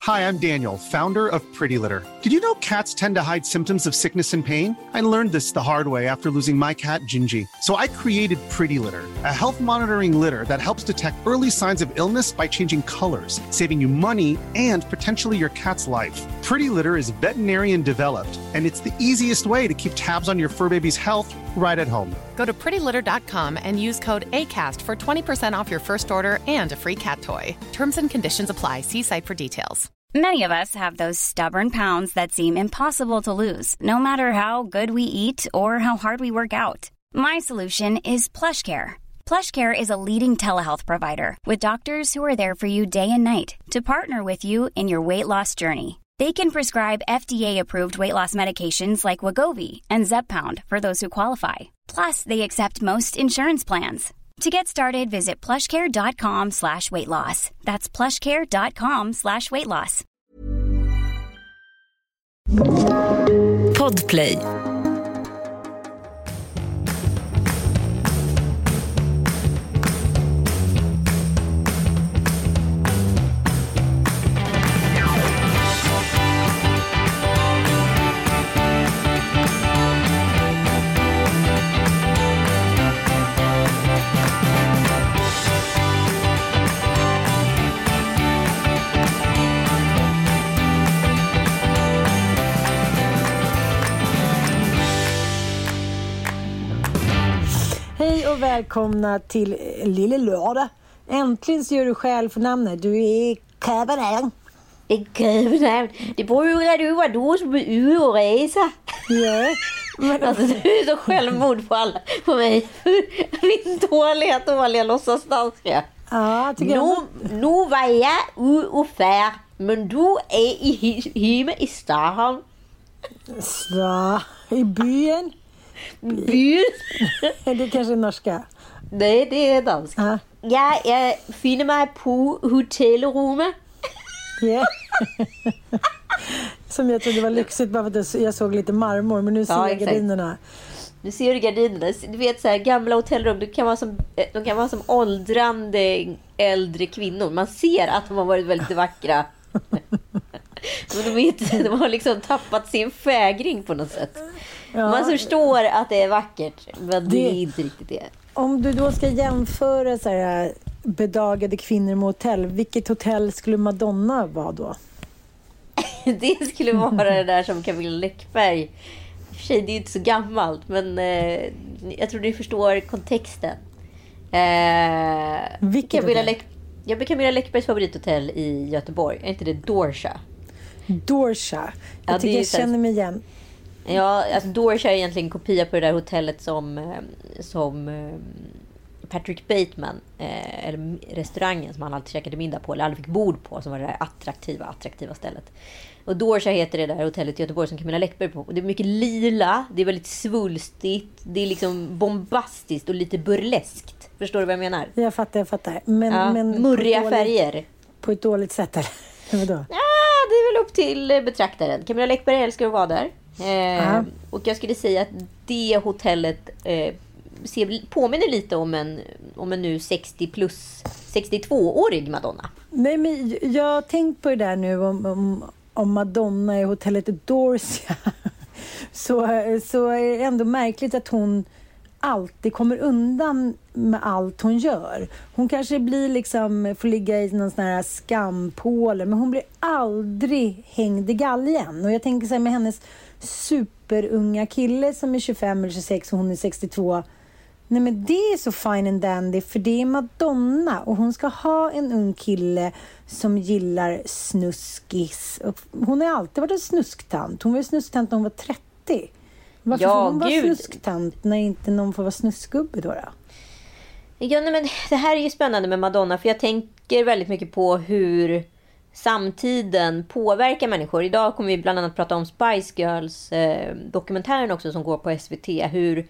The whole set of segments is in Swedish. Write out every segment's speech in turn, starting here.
Hi, I'm Daniel, founder of Pretty Litter. Did you know cats tend to hide symptoms of sickness and pain? I learned this the hard way after losing my cat, Gingy. So I created Pretty Litter, a health monitoring litter that helps detect early signs of illness by changing colors, saving you money and potentially your cat's life. Pretty Litter is veterinarian developed, and it's the easiest way to keep tabs on your fur baby's health right at home. Go to prettylitter.com and use code ACAST for 20% off your first order and a free cat toy. Terms and conditions apply. See site for details. Many of us have those stubborn pounds that seem impossible to lose, no matter how good we eat or how hard we work out. My solution is PlushCare. PlushCare is a leading telehealth provider with doctors who are there for you day and night to partner with you in your weight loss journey. They can prescribe FDA-approved weight loss medications like Wegovy and Zepbound for those who qualify. Plus, they accept most insurance plans. To get started, visit plushcare.com/weightloss. That's plushcare.com/weightloss. Podplay. Hej och välkomna till Lille Lördag. Äntligen så gör du själv för namnet. Du är Köpenhamn. Köpenhamn. Det borde ju rätt vara du som är ute och resa. Ja. Men alltså, du är så självmord på alla. På mig. Min dåliga låtsasdanska. Ja, tycker nu var jag ute och färd. Men du är hemma i Stockholm. Så, i byen. Byen? Det kanske är norska. Nej, det är dansk. Ja. Jag finner mig på hotellrummet. Ja. Som jag trodde var lyxigt bara för att jag såg lite marmor. Men nu ser jag gardinerna. Nu ser du gardinerna. Du vet så här, gamla hotellrum, de kan vara som åldrande äldre kvinnor. Man ser att de har varit väldigt vackra. Men de har liksom tappat sin fägring på något sätt. Ja. Man förstår att det är vackert, men det är inte riktigt det. Om du då ska jämföra så här bedagade kvinnor med hotell, vilket hotell skulle Madonna vara då? Det skulle vara det där som Camilla Läckberg. För sig, det är inte så gammalt, men jag tror ni förstår kontexten. Camilla Läckbergs favorithotell i Göteborg, är inte det Dorsa? Dorsa. Jag tycker jag känner mig igen. Ja, alltså Dorsa är egentligen en kopia på det där hotellet som Patrick Bateman, eller restaurangen som han alltid käkade middag på, eller aldrig fick bord på, som var det där attraktiva stället. Och Dorsa heter det där hotellet i Göteborg som Camilla Läckberg på. Och det är mycket lila, det är väldigt svulstigt, det är liksom bombastiskt och lite burleskt. Förstår du vad jag menar? Jag fattar. Men murriga färger. På ett dåligt sätt, eller? Vadå? Ja, det är väl upp till betraktaren. Camilla Läckberg älskar att vara där. Och jag skulle säga att det hotellet påminner lite om en nu 60 plus 62-årig Madonna. Nej, men jag har tänkt på det där nu om Madonna i hotellet Dorsia. så är det ändå märkligt att hon alltid kommer undan med allt hon gör. Hon kanske blir liksom, får ligga i någon sån här skampåle, men hon blir aldrig hängd i galgen. Och jag tänker så här med hennes superunga kille som är 25 eller 26 och hon är 62. Nej, men det är så fine and dandy, för det är Madonna och hon ska ha en ung kille som gillar snuskis. Och hon har alltid varit en snusktant. Hon var snusktant när hon var 30. Varför får hon vara snusktant när inte någon får vara snuskgubbe då? Ja, nej, men det här är ju spännande med Madonna, för jag tänker väldigt mycket på hur samtiden påverkar människor. Idag kommer vi bland annat prata om Spice Girls dokumentären också som går på SVT, hur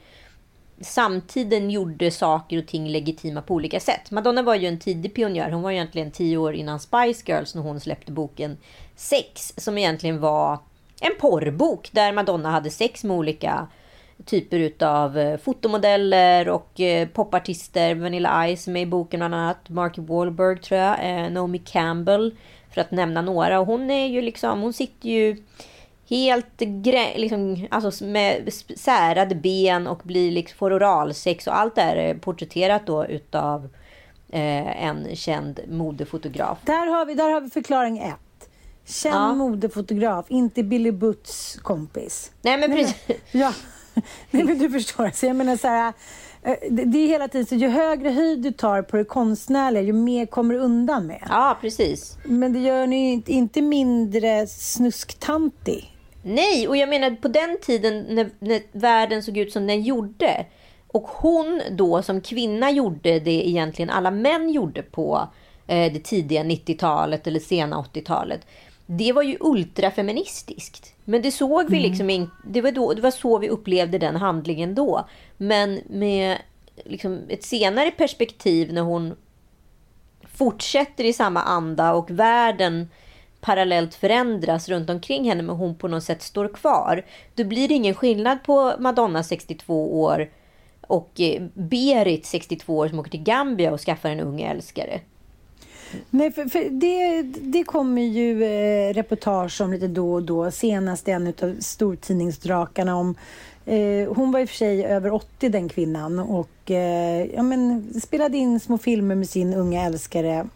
samtiden gjorde saker och ting legitima på olika sätt. Madonna var ju en tidig pionjär. Hon var egentligen 10 år innan Spice Girls när hon släppte boken Sex, som egentligen var en porrbok där Madonna hade sex med olika typer utav fotomodeller och popartister. Vanilla Ice med i boken bland annat, Marky Wahlberg tror jag, Naomi Campbell för att nämna några. Och hon är ju liksom, hon sitter ju helt liksom, alltså med särade ben och blir liksom, får oralsex och allt det här är porträtterat då utav en känd modefotograf. Där har vi förklaring 1. Känd modefotograf, inte Billy Butts kompis. Nej, men precis. Ja, nej, men du förstår. Så jag menar så här, det är hela tiden så ju högre höjd du tar på det konstnärliga, ju mer kommer du undan med. Ja, precis. Men det gör ni inte mindre snusktantig. Nej, och jag menar på den tiden när världen såg ut som den gjorde, och hon då som kvinna gjorde det egentligen alla män gjorde på det tidiga 90-talet eller sena 80-talet. Det var ju ultrafeministiskt. Men det såg vi liksom det var så vi upplevde den handlingen då. Men med liksom ett senare perspektiv, när hon fortsätter i samma anda och världen parallellt förändras runt omkring henne, men hon på något sätt står kvar, då blir det ingen skillnad på Madonna 62 år och Berit 62 år som åker till Gambia och skaffar en ung älskare. Nej, för det kommer ju reportage om lite då och då. Senast en av stortidningsdrakarna om hon var i och för sig över 80, den kvinnan, och spelade in små filmer med sin unga älskare.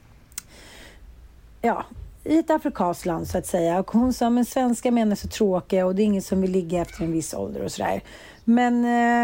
Ja, i ett afrikanskt land så att säga. Och hon sa, men svenska män är så tråkiga och det är ingen som vill ligga efter en viss ålder och sådär. Men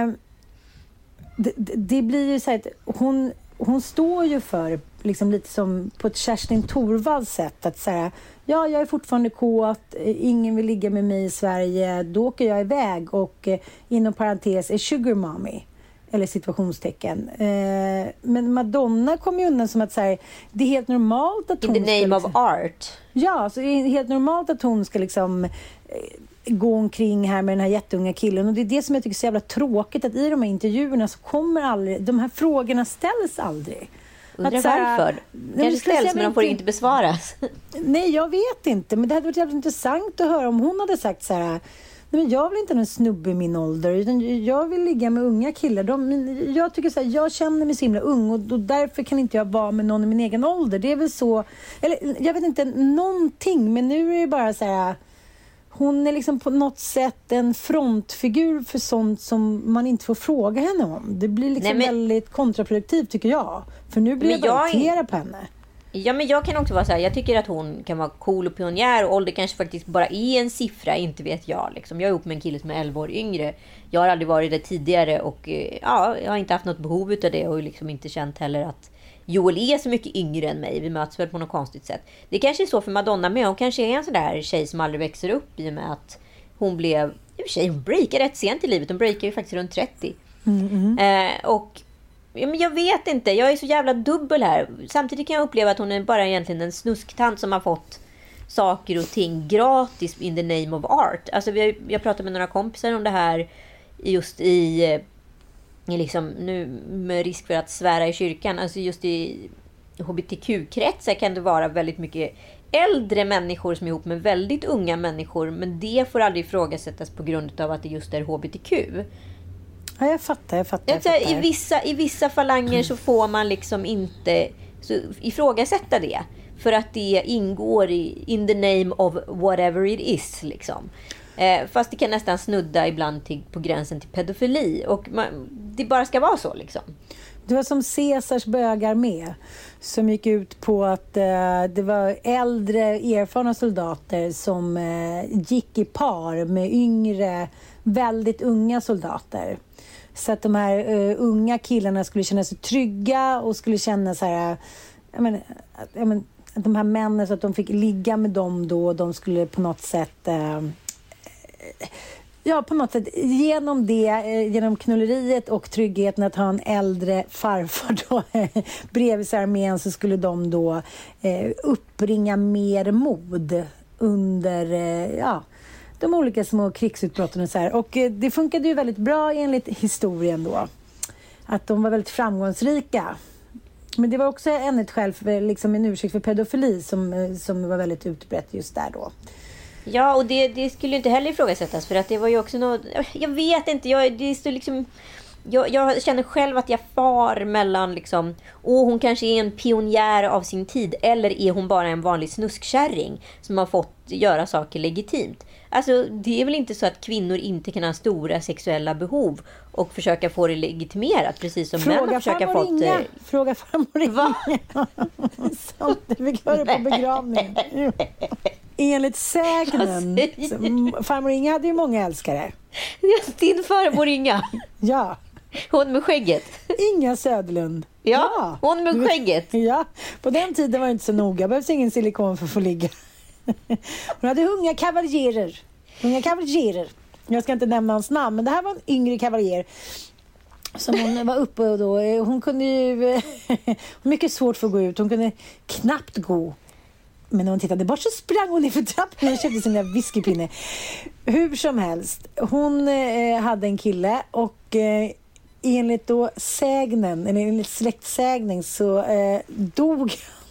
det blir ju så här att hon står ju för liksom lite som på ett Kerstin Thorvalds sätt att säga, ja, jag är fortfarande kåt, ingen vill ligga med mig i Sverige, då åker jag iväg och inom parentes är sugar mommy, eller situationstecken. Men Madonna kom ju undan som att säga, det är helt normalt att hon in the name ska, of art. Ja, så det är helt normalt att hon ska liksom gå omkring här med den här jätteunga killen, och det är det som jag tycker är så jävla tråkigt, att i de här intervjuerna så kommer aldrig, de här frågorna ställs aldrig. Undrar varför? Kanske ställs, men de får inte besvaras. Nej, jag vet inte. Men det hade varit jävligt intressant att höra om hon hade sagt så här, nej, men jag vill inte ha en snubbe i min ålder, utan jag vill ligga med unga killar. Jag tycker så här, jag känner mig så himla ung och därför kan inte jag vara med någon i min egen ålder. Det är väl så, eller jag vet inte någonting, men nu är det bara så här, hon är liksom på något sätt en frontfigur för sånt som man inte får fråga henne om. Det blir liksom väldigt kontraproduktivt tycker jag. För nu blir jag bara irriterad på henne. Ja, men jag kan också vara så här, jag tycker att hon kan vara cool och pionjär, och ålder kanske faktiskt bara är en siffra, inte vet jag liksom. Jag är ihop med en kille som är 11 år yngre. Jag har aldrig varit det tidigare och jag har inte haft något behov av det, och liksom inte känt heller att Joel är så mycket yngre än mig. Vi möts väl på något konstigt sätt. Det kanske är så för Madonna med. Hon kanske är en sån där tjej som aldrig växer upp, i och med att hon blev, i och för sig, hon breakar rätt sent i livet. Hon breakar ju faktiskt runt 30. Och men jag vet inte, jag är så jävla dubbel här. Samtidigt kan jag uppleva att hon är bara egentligen en snusktant som har fått saker och ting gratis in the name of art. Alltså jag pratade med några kompisar om det här just i liksom, nu med risk för att svära i kyrkan, alltså just i hbtq-kretsar kan det vara väldigt mycket äldre människor som är ihop med väldigt unga människor, men det får aldrig ifrågasättas på grund av att det just är hbtq. Ja, jag fattar. I vissa falanger så får man liksom inte ifrågasätta det, för att det ingår in the name of whatever it is liksom. Fast det kan nästan snudda ibland på gränsen till pedofili, och det bara ska vara så liksom. Det var som Caesars bögar med, som gick ut på att det var äldre erfarna soldater som gick i par med yngre, väldigt unga soldater. Så att de här unga killarna skulle känna sig trygga och skulle känna så här, de här männen, så att de fick ligga med dem då, och de skulle på något sätt genom knulleriet och tryggheten att ha en äldre farfar då bredvid sig armén, så skulle de då uppbringa mer mod under de olika små krigsutbrotten och så här. Och det funkade ju väldigt bra enligt historien då, att de var väldigt framgångsrika. Men det var också ett skäl för, liksom en ursäkt för pedofili som var väldigt utbrett just där då. Ja, och det skulle inte heller ifrågasättas, för att det var ju också något, jag vet inte, det står liksom, jag känner själv att jag far mellan liksom, hon kanske är en pionjär av sin tid, eller är hon bara en vanlig snuskkärring som har fått göra saker legitimt. Alltså det är väl inte så att kvinnor inte kan ha stora sexuella behov och försöka få det legitimerat, precis som män försöka få det. Fråga farmor Inga. Sånt det fick höra på begravningen. Enligt sägnen, farmor Inga hade ju många älskare. Din farmor Inga. Ja. Hon med skägget. Inga Söderlund. Ja, hon med skägget. Ja, på den tiden var det inte så noga. Behövs ingen silikon för att få ligga. Hon hade unga kavaljerer. Jag ska inte nämna hans namn, men det här var en yngre kavaljer som hon var uppe och då. Hon kunde ju mycket svårt för att gå ut. Hon kunde knappt gå. Men när hon tittade bort så sprang hon ner för trappan och köpte sin där whiskypinne. Hur som helst. Hon hade en kille och enligt då sägnen, eller enligt släktsägning så dog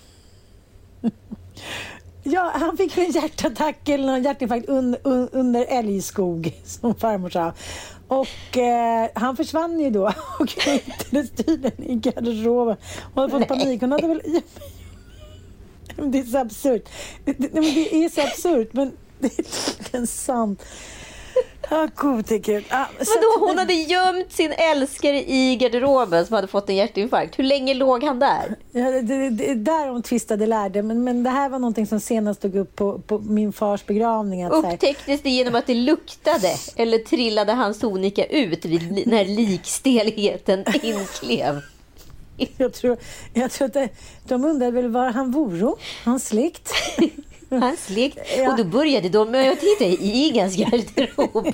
ja, han fick en hjärtattack eller en hjärtinfarkt under älgskog, som farmor sa. Och han försvann ju då och hittades tydligen i garderoben. Hon hade fått panik. Hon hade väl... Det är så absurt. Det är så absurt, men det är tydligen sant. Gode Gud. Vadå, hon hade gömt sin älskare i garderoben som hade fått en hjärtinfarkt. Hur länge låg han där? Ja, det där hon tvistade lärde. Men det här var någonting som senast tog upp på min fars begravning. Att upptäcktes det genom att det luktade? Eller trillade han sonika ut när likstelheten inklev? Jag tror att de undrade väl var han vore. Hans släkt. Hans släkt. Ja. Och då började de med att titta i Igas garderob.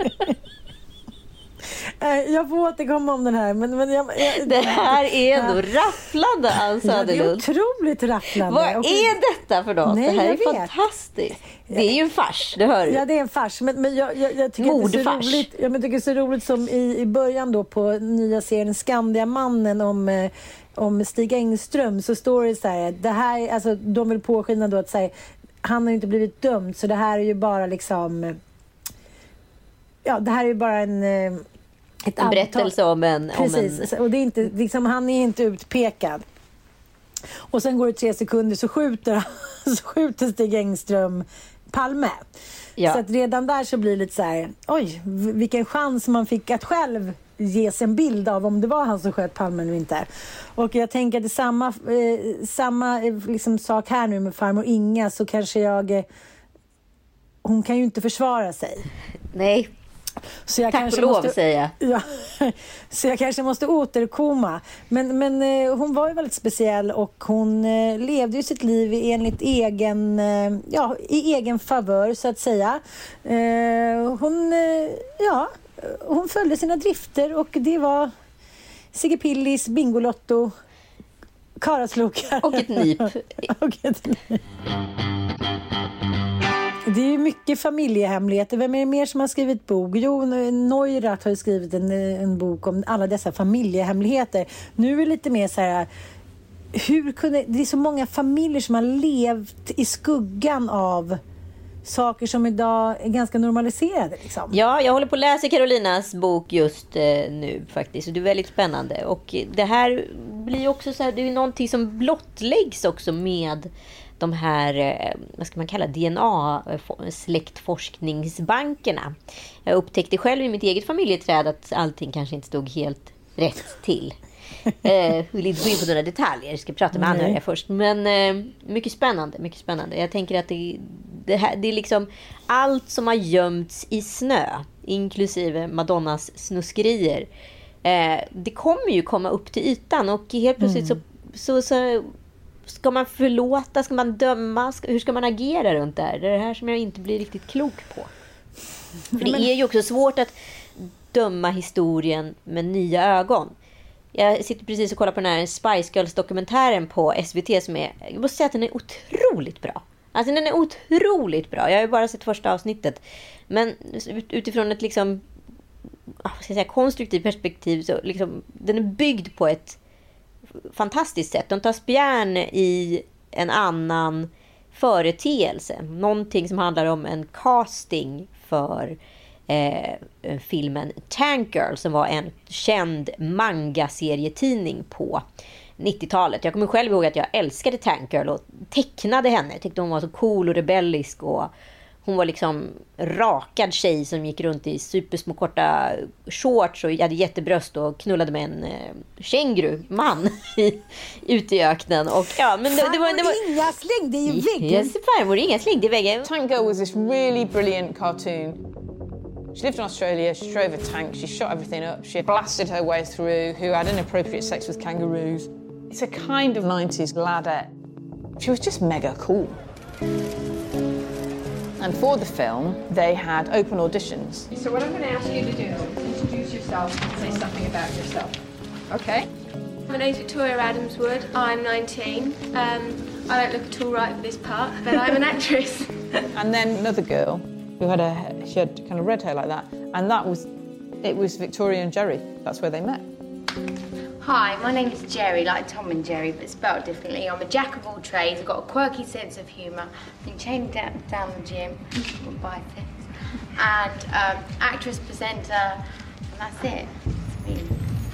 Jag får återkomma om den här. Men det här är ändå rafflande, Ann Söderlund. Det är otroligt rafflande. Vad är detta för något? Nej, det här är fantastiskt. Det är ju en fars, det hör du. Ja, det är en fars. Men jag tycker det är så roligt. Jag tycker det är så roligt som i början då på nya serien Skandiamannen om Stig Engström, så står det så här, det här, alltså de vill påskina då att säga, han har ju inte blivit dömd, så det här är ju bara liksom, ja, det här är ju bara en berättelse om en... Precis, och det är inte, liksom, han är inte utpekad. Och sen går det 3 sekunder så skjuter Stig Engström Palme. Ja. Så att redan där så blir det lite så här, oj, vilken chans man fick att själv ges en bild av om det var han som sköt Palme eller inte. Och jag tänker att det är samma liksom sak här nu med farmor Inga, så kanske hon kan ju inte försvara sig. Nej. Så jag tack kanske och lov, säga. Ja, så jag kanske måste återkomma. Men hon var ju väldigt speciell och hon levde ju sitt liv enligt i egen favör, så att säga. Hon följde sina drifter och det var Sigge Pillis, Bingolotto, Karaslokar och ett nyp. Det är ju mycket familjehemligheter. Vem är det mer som har skrivit bok? Jo, Neurath har ju skrivit en bok om alla dessa familjehemligheter. Nu är det lite mer så här, det är så många familjer som har levt i skuggan av saker som idag är ganska normaliserade. Liksom. Ja, jag håller på att läsa Carolinas bok just nu faktiskt. Och det är väldigt spännande. Och det här blir också så här, det är någonting som blottläggs också med de här, vad ska man kalla, DNA-släktforskningsbankerna. Jag upptäckte själv i mitt eget familjeträd att allting kanske inte stod helt rätt till. Vi vill inte gå in på några detaljer, jag ska prata med anhöriga först. Men mycket spännande. Jag tänker att det är liksom allt som har gömts i snö, inklusive Madonnas snuskerier. Det kommer ju komma upp till ytan, och helt plötsligt så ska man förlåta, ska man döma, hur ska man agera runt det här? Det är det här som jag inte blir riktigt klok på. För det är ju också svårt att döma historien med nya ögon. Jag sitter precis och kollar på den här Spice Girls-dokumentären på SVT som jag måste säga att den är otroligt bra. Alltså den är otroligt bra. Jag har ju bara sett första avsnittet. Men utifrån ett liksom, vad ska jag säga, konstruktivt perspektiv så liksom, den är byggd på ett fantastiskt sätt. De tar spjärn i en annan företeelse. Någonting som handlar om en casting för filmen Tank Girl, som var en känd manga-serietidning på 90-talet. Jag kommer själv ihåg att jag älskade Tank Girl och tecknade henne. Jag tyckte hon var så cool och rebellisk, och hon var liksom rakad tjej som gick runt i supersmå korta shorts och hade jättebröst och knullade med en känguru-man ute i öknen. Och ja, men det var inga släng, det är ju väggen. Yes, farmor, inga släng, det är väggen. Tank Girl was this really brilliant cartoon. She lived in Australia, she drove a tank, she shot everything up, she blasted her way through, who had inappropriate sex with kangaroos. It's a kind of 90s ladette. She was just mega cool. And for the film, they had open auditions. So what I'm going to ask you to do is introduce yourself and say something about yourself. Okay? My name's Victoria Adamswood. I'm 19. I don't look at all right for this part, but I'm an actress. And then another girl who had she had kind of red hair like that, and it was Victoria and Jerry. That's where they met. Hi, my name is Jerry, like Tom and Jerry, but spelled differently. I'm a jack of all trades. I've got a quirky sense of humour. Been chained down the gym, biceps, and actress, presenter, and that's it. It's me.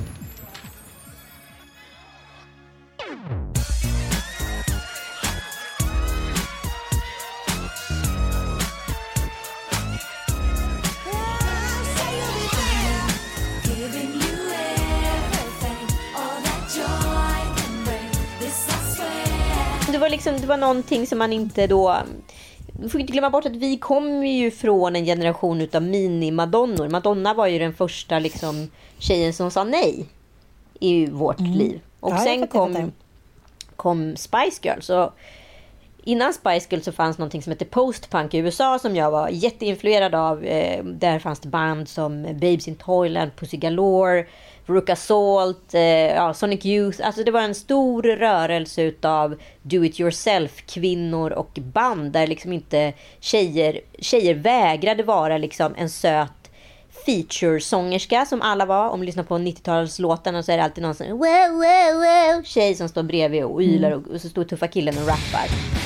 Det var någonting som man inte då... Du får inte glömma bort att vi kommer ju från en generation utav mini-madonnor. Madonna var ju den första liksom tjejen som sa nej i vårt liv. Och sen kom Spice Girls. Och innan Spice Girls så fanns någonting som heter post-punk i USA som jag var jätteinfluerad av. Där fanns det band som Babes in Toyland, Pussy Galore, Veruca Salt, Sonic Youth. Alltså det var en stor rörelse utav do-it-yourself-kvinnor och band där liksom inte tjejer vägrade vara liksom en söt feature-sångerska som alla var. Om du lyssnar på 90-talslåtarna så är det alltid någon sån wow, tjej som står bredvid och ylar och så står tuffa killen och rappar.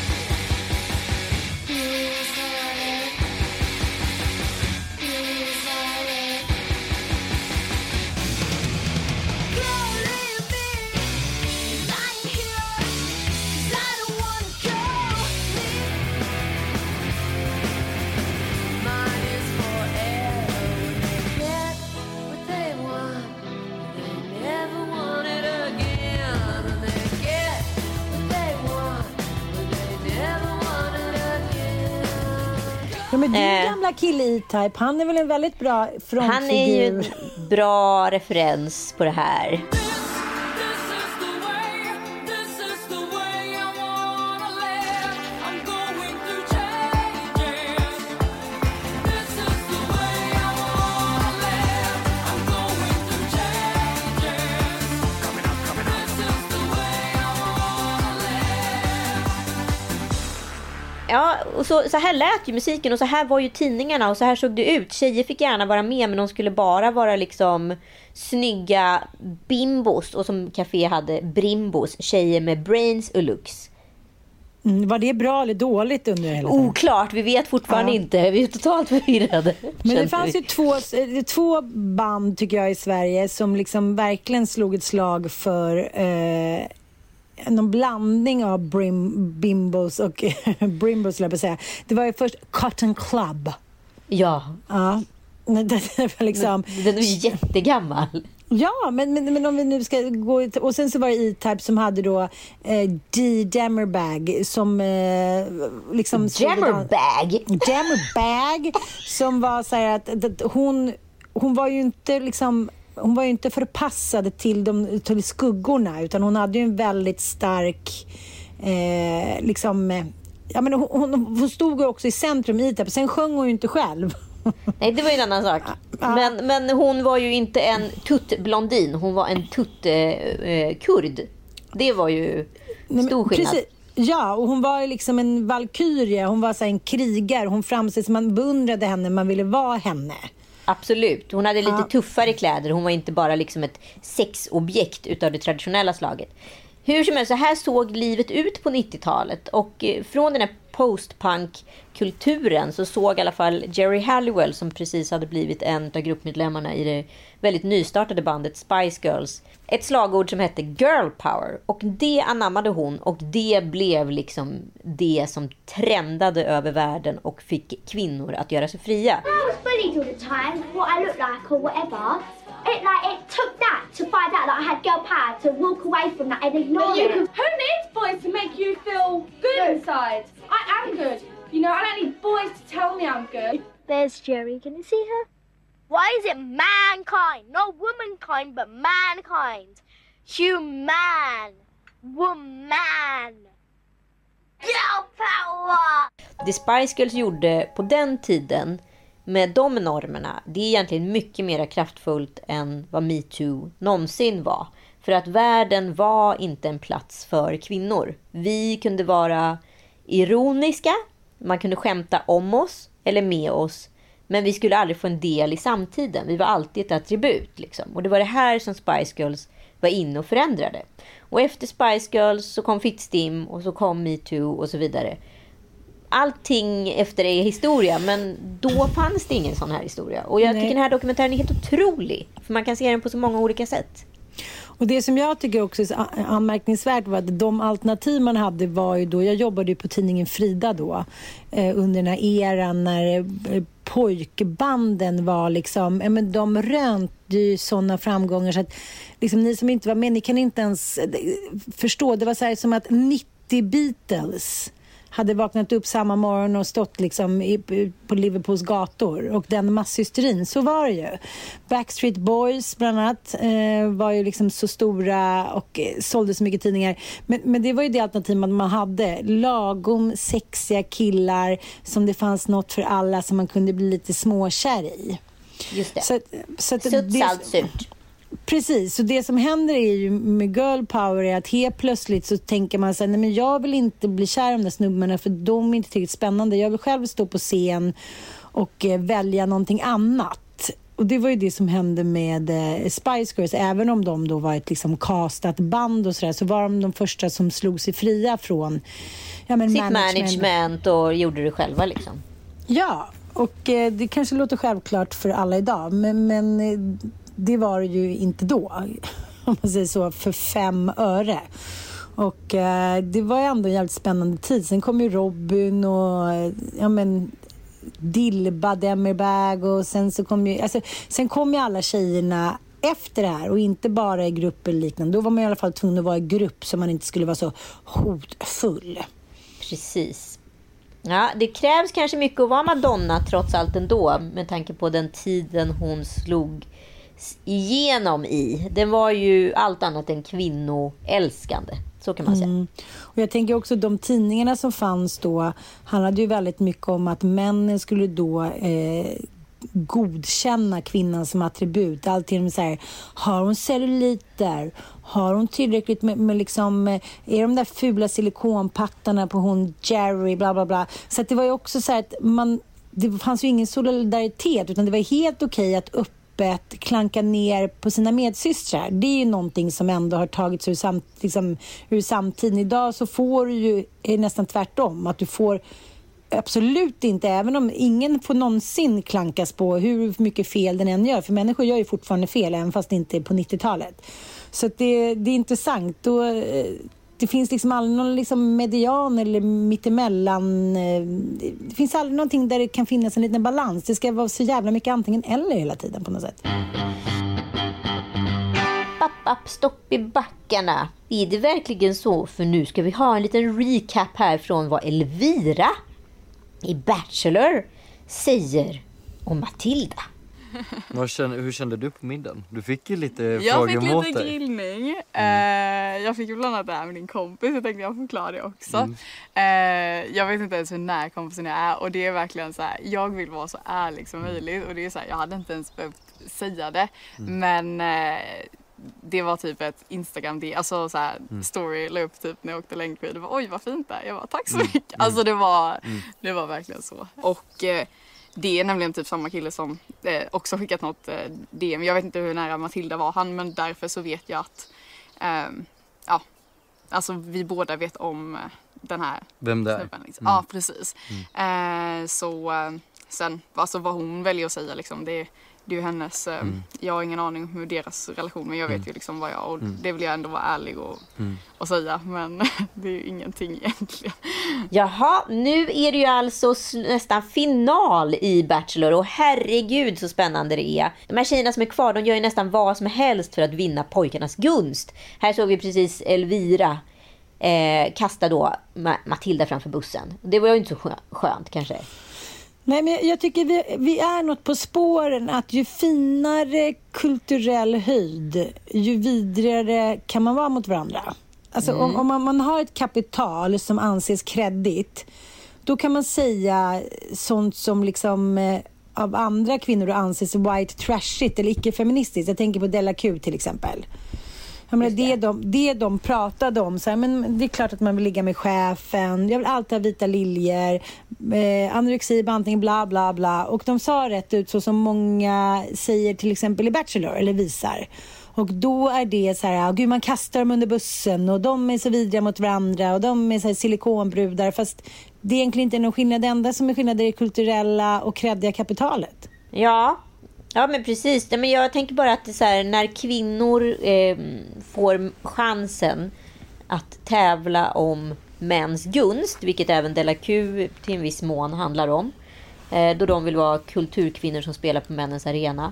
Ja, men din gamla kille E-Type, han är väl en väldigt bra frontfigur. Han är ju en bra referens på det här. Ja, och så här lät ju musiken och så här var ju tidningarna och så här såg det ut. Tjejer fick gärna vara med men de skulle bara vara liksom snygga bimbos och som Café hade brimbos, tjejer med brains och looks. Var det bra eller dåligt under hela tiden? Oklart, vi vet fortfarande inte. Vi är totalt förvirrade. Men det fanns ju två band tycker jag i Sverige som liksom verkligen slog ett slag för någon blandning av bimbos och brimbos, skulle jag säga. Det var ju först Cotton Club. Ja. Ja. Det var liksom... Den är ju jättegammal. Ja, men om vi nu ska gå... Och sen så var det E-Type som hade då Dammerbag som liksom... Dammerbag som var så här att hon var ju inte liksom... Hon var ju inte förpassad till skuggorna utan hon hade ju en väldigt stark liksom ja men hon stod ju också i centrum i det. Sen sjöng hon ju inte själv. Nej, det var ju en annan sak. Men hon var ju inte en tutt-blondin. Hon var en tutt-kurd. Det var ju stor skillnad. Precis. Ja, och hon var ju liksom en valkyrie. Hon var så en krigare. Hon framstod som man beundrade henne. Man ville vara henne. Absolut. Hon hade lite tuffare kläder. Hon var inte bara liksom ett sexobjekt utav det traditionella slaget. Hur som helst, så här såg livet ut på 90-talet. Och från den här postpunk-kulturen så såg i alla fall Jerry Halliwell, som precis hade blivit en av gruppmedlemmarna i det väldigt nystartade bandet Spice Girls, ett slagord som hette Girl Power. Och det anammade hon, och det blev liksom det som trendade över världen och fick kvinnor att göra sig fria. I was bullied all the time, what I look like or whatever. It took that to find out that I had girl power, to walk away from that and ignore it. Who needs boys to make you feel good inside? I am good. You know, I don't need boys to tell me I'm good. There's Jerry, can you see her? Why is it mankind? Not womankind, but mankind. Human. Woman. Girl power! Det Spice Girls gjorde på den tiden med de normerna, det är egentligen mycket mer kraftfullt än vad Me Too någonsin var. För att världen var inte en plats för kvinnor. Vi kunde vara ironiska, man kunde skämta om oss eller med oss, men vi skulle aldrig få en del i samtiden. Vi var alltid ett attribut liksom. Och det var det här som Spice Girls var inne och förändrade. Och efter Spice Girls så kom Fittstim och så kom Me Too och så vidare. Allting efter det är historia, men då fanns det ingen sån här historia. Och jag tycker den här dokumentären är helt otrolig, för man kan se den på så många olika sätt. Och det som jag tycker också är anmärkningsvärt var att de alternativ man hade var ju då, jag jobbade ju på tidningen Frida då, under den här eran när pojkbanden var liksom, men de rönte ju sådana framgångar så att liksom, ni som inte var med, ni kan inte ens förstå. Det var så här som att 90 Beatles hade vaknat upp samma morgon och stått liksom på Liverpools gator. Och den masshysterin, så var det ju. Backstreet Boys bland annat var ju liksom så stora och sålde så mycket tidningar. Men det var ju det alternativ man hade. Lagom sexiga killar som det fanns något för alla som man kunde bli lite småkär i. Just det. Så salt, surt. Precis, så det som händer är ju med girl power är att helt plötsligt så tänker man sig, nej men jag vill inte bli kär i de där snubbarna för de är inte tillräckligt spännande. Jag vill själv stå på scen och välja någonting annat. Och det var ju det som hände med Spice Girls. Även om de då var ett liksom castat band och sådär, så var de första som slog sig fria från sitt management och gjorde det själva liksom. Ja, och det kanske låter självklart för alla idag, men det var ju inte då, om man säger så, för 5 öre. Och det var ju ändå en jävligt spännande tid. Sen kom ju Robin och Dilba, Demmerbag och sen så kom ju, sen kom ju alla tjejerna efter det här och inte bara i grupper liknande. Då var man i alla fall tvungen att vara i grupp så man inte skulle vara så hotfull. Precis. Ja, det krävs kanske mycket att vara Madonna trots allt ändå, med tanke på den tiden hon slog igenom i. Den var ju allt annat än kvinnoälskande, så kan man säga. Och jag tänker också de tidningarna som fanns då handlade ju väldigt mycket om att männen skulle då godkänna kvinnan som attribut. Alltid så här, har hon celluliter? Har hon tillräckligt med liksom, är de där fula silikonpattarna på hon Jerry, bla bla bla. Så att det var ju också så här att det fanns ju ingen solidaritet, utan det var helt okej att öppet klanka ner på sina medsystrar. Det är ju någonting som ändå har tagits ur samtiden. Idag så får du ju nästan tvärtom, att du får absolut inte, även om ingen får någonsin klankas på hur mycket fel den än gör, för människor gör ju fortfarande fel även fast inte på 90-talet. Så att det är intressant. Då, det finns liksom aldrig någon liksom median eller mittemellan. Det finns aldrig någonting där det kan finnas en liten balans. Det ska vara så jävla mycket antingen eller hela tiden på något sätt. App, stopp i backarna. Är det verkligen så? För nu ska vi ha en liten recap här från vad Elvira i Bachelor säger om Matilda. Hur kände du på middagen? Du fick ju lite Jag fick frågemåter. lite grillning. Jag fick ju bland annat det här med din kompis. Jag tänkte jag förklara det också. Jag vet inte ens hur nära kompisen jag är. Och det är verkligen så här, jag vill vara så ärlig som möjligt. Och det är så här, jag hade inte ens behövt säga det. Men det var typ ett Instagram, alltså så här, story la upp typ när jag åkte längdskidor. Det var, oj vad fint det är. Jag var tack så mycket. Alltså det var verkligen så. Och det är nämligen typ samma kille som också skickat något DM. Jag vet inte hur nära Matilda var han, men därför så vet jag alltså vi båda vet om den här vem det är. snubben, liksom. Ja, precis. Sen alltså vad hon väljer att säga liksom, det är ju hennes, jag har ingen aning om hur deras relation, men jag vet ju liksom vad jag, och det vill jag ändå vara ärlig och säga, men det är ju ingenting egentligen. Jaha, nu är det ju alltså nästan final i Bachelor, och herregud så spännande det är. De här tjejerna som är kvar, de gör ju nästan vad som helst för att vinna pojkarnas gunst. Här såg vi precis Elvira kasta då Matilda framför bussen. Det var ju inte så skönt kanske. Nej, men jag tycker vi är något på spåren, att ju finare kulturell höjd, ju vidrigare kan man vara mot varandra. Alltså om man har ett kapital som anses kreddigt, då kan man säga sånt som liksom av andra kvinnor anses white trashigt eller icke-feministiskt. Jag tänker på Della Q till exempel. Jag menar, det de pratade om, så här, men det är klart att man vill ligga med chefen, jag vill alltid ha vita liljor, anorexi, bantning, bla bla bla, och de sa rätt ut så som många säger till exempel i Bachelor eller visar, och då är det så här, gud man kastar dem under bussen och de är så vidriga mot varandra och de är så här silikonbrudar, fast det egentligen inte är någon skillnad. Det enda som är skillnad är det kulturella och kreddiga kapitalet. Ja, men precis. Men jag tänker bara att det är så här, när kvinnor får chansen att tävla om mäns gunst, vilket även Della Q till en viss mån handlar om, då de vill vara kulturkvinnor som spelar på männens arena.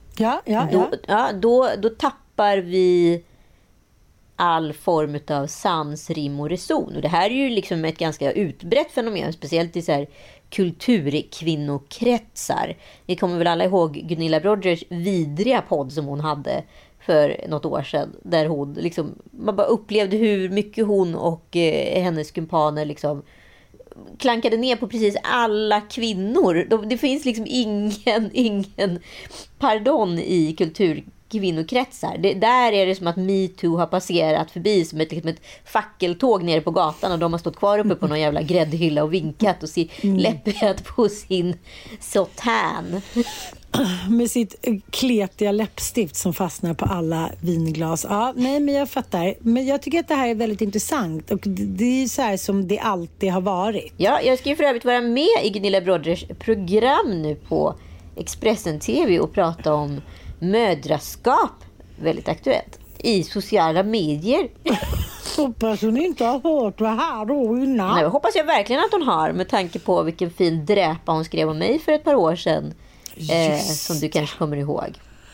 Då tappar vi all form av sans, rim och reson. Och det här är ju liksom ett ganska utbrett fenomen, speciellt i så här kulturkvinnokretsar. Ni kommer väl alla ihåg Gunilla Brodgers vidriga podd som hon hade för något år sedan, där hon liksom, man bara upplevde hur mycket hon och hennes kumpaner liksom klankade ner på precis alla kvinnor. Det finns liksom ingen pardon i kulturkvinnokretsar. Där är det som att MeToo har passerat förbi som ett fackeltåg nere på gatan, och de har stått kvar uppe på någon jävla gräddhylla och vinkat och läppet på sin sautän. Med sitt kletiga läppstift som fastnar på alla vinglas. Ja, nej, men jag fattar. Men jag tycker att det här är väldigt intressant, och det är så här som det alltid har varit. Ja, jag ska ju för övrigt vara med i Gunilla Brodgers program nu på Expressen TV och prata om mödraskap, väldigt aktuellt, i sociala medier. Hoppas hon inte har hört vad här då innan. Nej, hoppas jag verkligen att hon har, med tanke på vilken fin dräpa hon skrev om mig för ett par år sedan. Som du kanske kommer ihåg.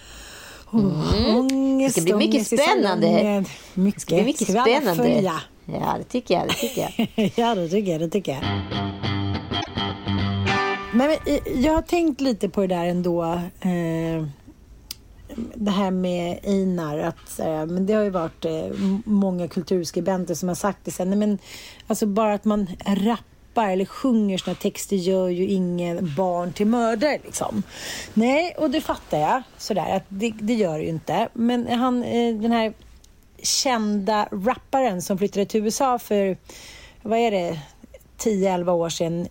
Det ska bli mycket spännande. Mycket spännande. Ja, det tycker jag. Ja, det tycker jag. Men jag har tänkt lite på det där ändå. Det här med Einar, att, men det har ju varit många kulturskribenter som har sagt det sen. Men alltså bara att man rappar eller sjunger såna texter gör ju ingen barn till mördare liksom. Nej, och det fattar jag sådär, att det gör ju inte. Men han, den här kända rapparen som flyttade till USA för, vad är det, 10-11 år sedan,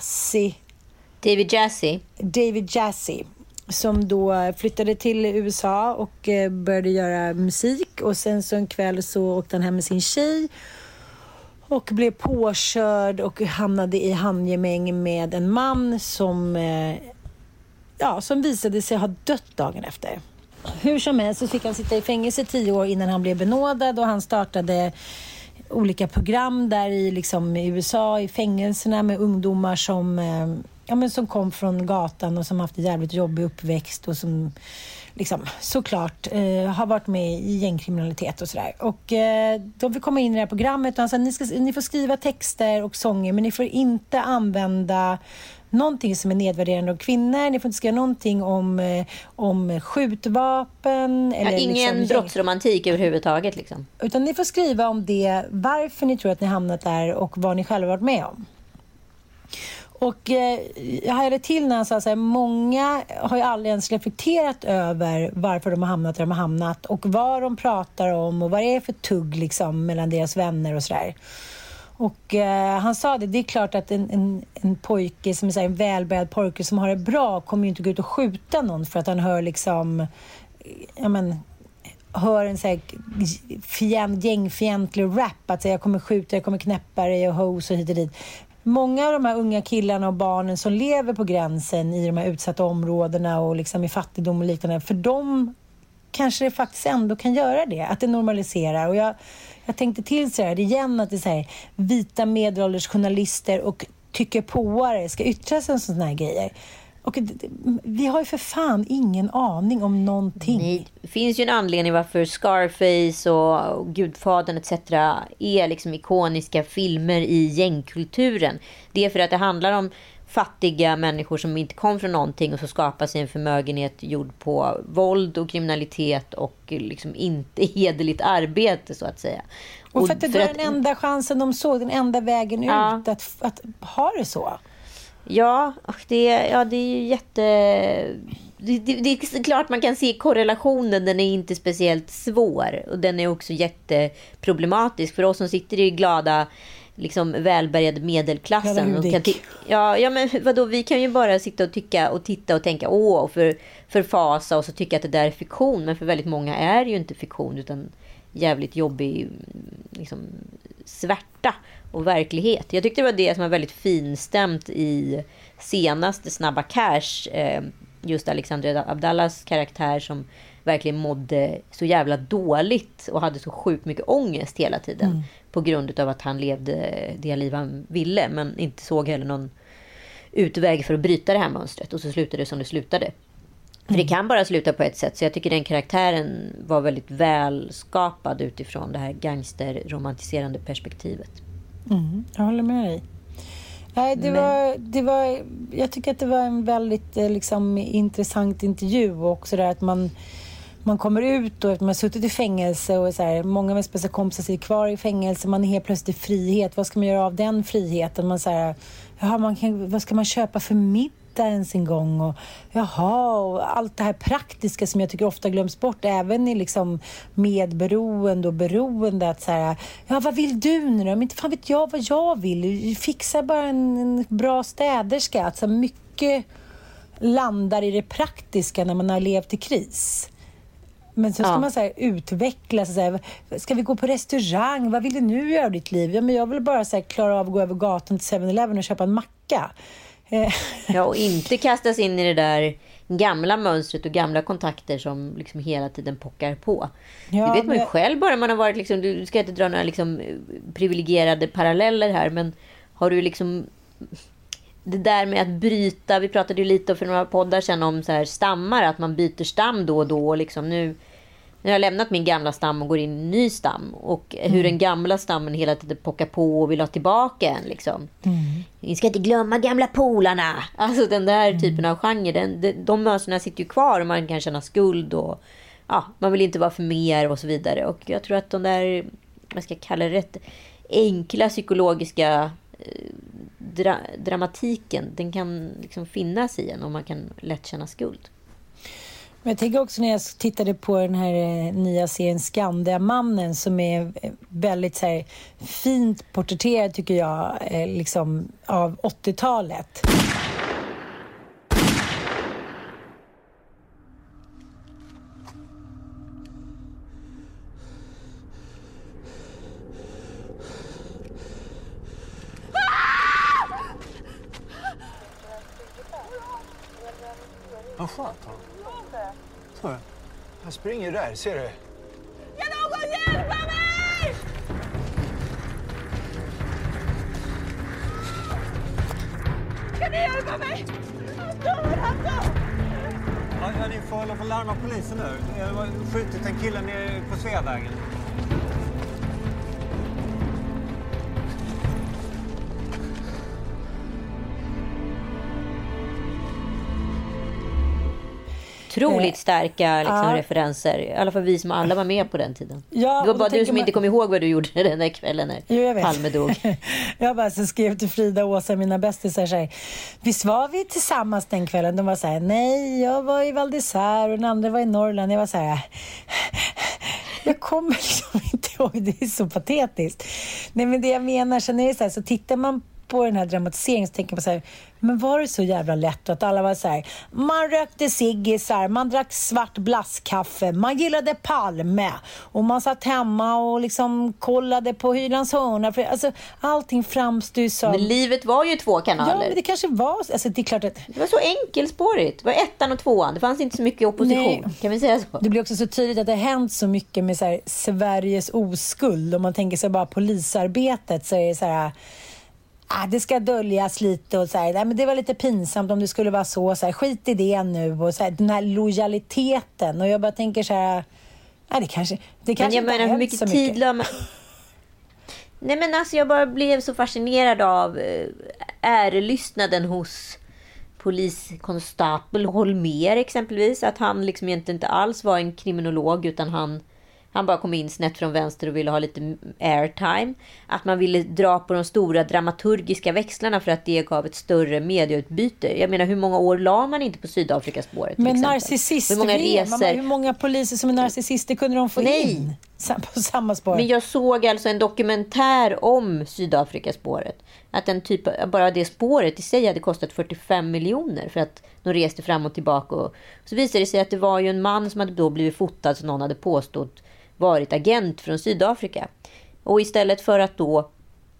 David Jassy, som då flyttade till USA och började göra musik, och sen så en kväll så åkte han hem med sin tjej och blev påkörd och hamnade i handgemäng med en man som visade sig ha dött dagen efter. Hur som helst så fick han sitta i fängelse 10 år innan han blev benådad, och han startade olika program där i USA, i fängelserna, med ungdomar som kom från gatan och som haft en jävligt jobbig uppväxt och som såklart har varit med i gängkriminalitet och sådär. Och de fick komma in i det här programmet och han sa, ni får skriva texter och sånger, men ni får inte använda någonting som är nedvärderande av kvinnor. Ni får inte skriva någonting om skjutvapen. Eller ingen brottsromantik överhuvudtaget liksom. Utan ni får skriva om det, varför ni tror att ni hamnat där och vad ni själva varit med om. Och jag hade till när han sa så här, många har ju aldrig ens reflekterat över varför de har hamnat där de har hamnat och vad de pratar om och vad det är för tugg mellan deras vänner och sådär. Och han sa det är klart att en pojke som är så här, en välbärgad pojke som har det hör en så här gängfientlig rap, att säga jag kommer skjuta, jag kommer knäppa dig och hos och hit och dit. Många av de här unga killarna och barnen som lever på gränsen i de här utsatta områdena och liksom i fattigdom och liknande, för dem kanske det faktiskt ändå kan göra det, att det normaliserar. Och jag tänkte till så här igen, att det är så här, vita medelålders journalister och tycker påare ska yttra sig om sådana här grejer. Och vi har ju för fan ingen aning om någonting. Nej, det finns ju en anledning varför Scarface och Gudfadern etc. är liksom ikoniska filmer i gängkulturen. Det är för att det handlar om fattiga människor som inte kom från någonting och så skapar sig en förmögenhet gjord på våld och kriminalitet och liksom inte hederligt arbete, så att säga. Och för att det var den enda chansen de såg, den enda vägen ut att ha det så. Ja, det är ju jätte... Det är klart man kan se korrelationen, den är inte speciellt svår. Och den är också jätteproblematisk för oss som sitter i glada, liksom välbärgade medelklassen. Och kan men vadå, vi kan ju bara sitta och tycka och titta och tänka och förfasa och så tycka att det där är fiktion. Men för väldigt många är det ju inte fiktion utan jävligt jobbig liksom, svärta och verklighet. Jag tyckte det var det som var väldigt finstämt i senaste Snabba Cash, just Alexandre Abdallas karaktär som verkligen mådde så jävla dåligt och hade så sjukt mycket ångest hela tiden på grund av att han levde det liv han ville men inte såg heller någon utväg för att bryta det här mönstret, och så slutade det som det slutade. För det kan bara sluta på ett sätt. Så jag tycker den karaktären var väldigt väl skapad utifrån det här gangsterromantiserande perspektivet. Jag håller med dig. Nej, jag tycker att det var en väldigt liksom, intressant intervju. Och också där att man kommer ut och att man har suttit i fängelse och så här, många av ens bästa kompisar sitter kvar i fängelse. Man är helt plötsligt i frihet. Vad ska man göra av den friheten? Man säger, vad ska man köpa för middag ens en gång? Och allt det här praktiska som jag tycker ofta glöms bort, även i liksom medberoende och beroende, att så här, vad vill du nu då? Men inte fan vet jag vad jag vill. Fixa bara en bra städerska. Alltså mycket landar i det praktiska när man har levt i kris. Men så ska man så här utvecklas. Så här, ska vi gå på restaurang? Vad vill du nu göra i ditt liv? Ja, men jag vill bara så här, klara av att gå över gatan till 7-Eleven och köpa en macka. Ja, och inte kastas in i det där gamla mönstret och gamla kontakter som liksom hela tiden pockar på. Det vet man ju själv, bara man har varit liksom, du ska inte dra några liksom privilegierade paralleller här, men har du liksom det där med att bryta, vi pratade ju lite för några poddar sedan om så här stammar, att man byter stam då och då, och liksom nu har jag lämnat min gamla stam och går in i en ny stam, och hur den gamla stammen hela tiden pockar på och vill ha tillbaka en liksom. Vi ska inte glömma gamla polarna. Alltså den där typen av genre, de mönsterna sitter ju kvar och man kan känna skuld och man vill inte vara för mer och så vidare. Och jag tror att de där, vad ska jag kalla det, rätt enkla psykologiska dramatiken, den kan liksom finnas i en och man kan lätt känna skuld. Men jag tänker också när jag tittade på den här nya serien Skandiamannen, som är väldigt så här, fint porträtterad tycker jag, liksom av 80-talet. Vad skönt han. Så, han springer där, ser du? Kan någon hjälpa mig? Kan ni hjälpa mig? Han dör! Ja, ni får larma polisen nu. Jag har skjutit en kille nere på Sveavägen. Otroligt starka liksom, referenser. I alla fall vi som alla var med på den tiden. Ja, det var bara du som inte kom ihåg vad du gjorde den där kvällen när Palme dog. Jag bara så skrev till Frida och Åsa, mina bästisar, så här, visst var vi tillsammans den kvällen? De var så här, nej, jag var i Val d'Isère och den andra var i Norrland. Jag var så här, jag kommer liksom inte ihåg, det är så patetiskt. Nej, men det jag menar, sen är det så här, så tittar man på den här dramatiseringen så tänker man så här, men var det så jävla lätt att alla var så här, man rökte ciggisar, man drack svart blasskaffe, man gillade Palme och man satt hemma och liksom kollade på Hylands hörna, för alltså allting framstod ju som... Men livet var ju 2 kanaler. Ja, men det kanske var, alltså det är klart att... Det var så enkelspårigt. Det var 1:an och 2:an. Det fanns inte så mycket opposition. Nej. Kan vi säga så? Det blir också så tydligt att det har hänt så mycket med så här, Sveriges oskuld. Om man tänker sig bara polisarbetet så är det så här... det ska döljas lite och så här, nej, men det var lite pinsamt om det skulle vara så här, skit i det nu och så här, den här lojaliteten, och jag bara tänker så här, det kanske men jag inte menar hur mycket tid la man... Nej, men alltså jag bara blev så fascinerad av ärelystnaden hos poliskonstapel Holmer exempelvis, att han liksom egentligen inte alls var en kriminolog, utan han bara kom in snett från vänster och ville ha lite airtime. Att man ville dra på de stora dramaturgiska växlarna för att det gav ett större medieutbyte. Jag menar, hur många år la man inte på Sydafrikaspåret? Men narcissister, hur många poliser som är narcissister kunde de få in på samma spår? Men jag såg alltså en dokumentär om Sydafrikaspåret. Att bara det spåret i sig hade kostat 45 miljoner för att de reste fram och tillbaka. Och så visade det sig att det var ju en man som hade då blivit fotad, som någon hade påstått varit agent från Sydafrika. Och istället för att då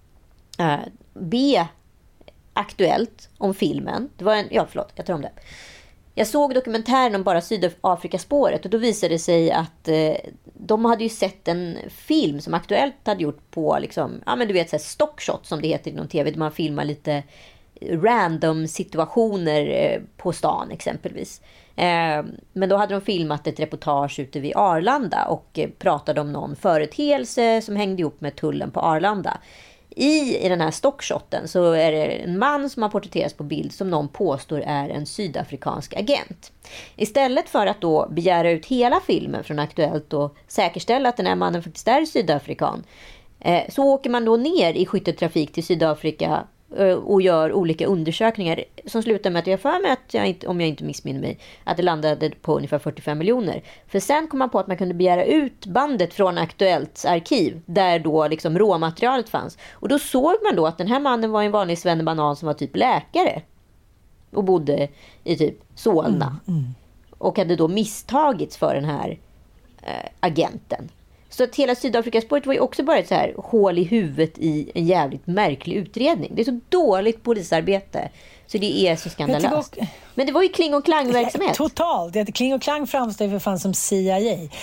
be Aktuellt om filmen, det var jag tar om det. Jag såg dokumentären om bara Sydafrikaspåret, och då visade det sig att de hade ju sett en film som Aktuellt hade gjort på liksom, men du vet, så här stockshot som det heter inom tv, där man filmar lite random situationer på stan exempelvis. Men då hade de filmat ett reportage ute vid Arlanda och pratade om någon företeelse som hängde ihop med tullen på Arlanda. I den här stockshotten så är det en man som har porträtterats på bild som någon påstår är en sydafrikansk agent. Istället för att då begära ut hela filmen från Aktuellt och säkerställa att den här mannen faktiskt är sydafrikan, så åker man då ner i skytteltrafik till Sydafrika och gör olika undersökningar som slutar med att jag för mig att om jag inte missminner mig, att det landade på ungefär 45 miljoner. För sen kom man på att man kunde begära ut bandet från Aktuellts arkiv där då liksom råmaterialet fanns. Och då såg man då att den här mannen var en vanlig svennebanan som var typ läkare och bodde i typ Solna. Och hade då misstagits för den här agenten. Så att hela Sydafrikaspåret var ju också bara ett så här hål i huvudet i en jävligt märklig utredning. Det är så dåligt polisarbete så det är så skandalöst. Men det var ju Kling och Klang-verksamhet. Totalt. Kling och Klang framstår för fan som CIA.